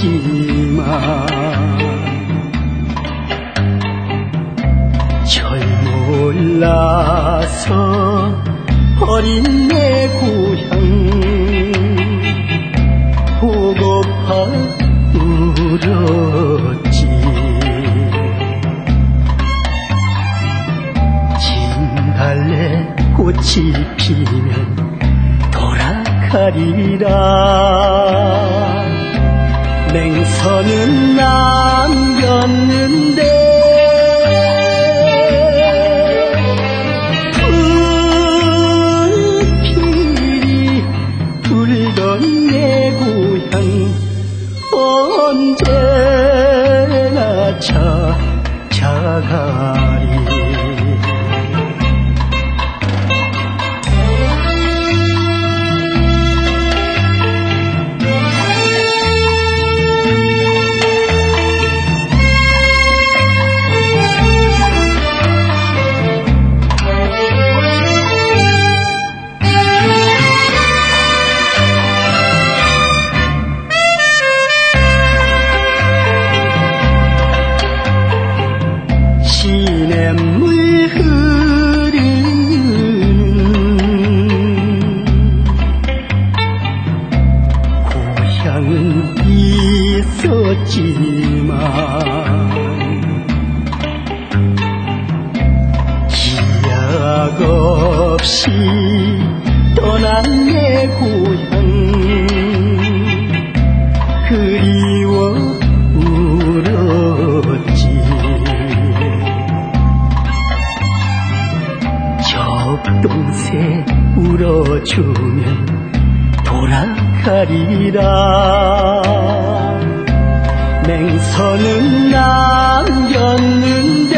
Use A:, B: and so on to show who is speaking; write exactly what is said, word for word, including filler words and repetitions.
A: 있었지만 절 몰라서 어린 내 고향 보고파 울었지. 진달래 꽃이 피면 돌아가리라. 맹선은 남겼는데 불필이 불던 내 고향 언제나 찾아가리. 시냇물 흐르는 고향은 있었지만 기약 없이 떠난 내 고향 그리워 울었지. 동새 울어주면 돌아가리라. 맹선은 남겼는데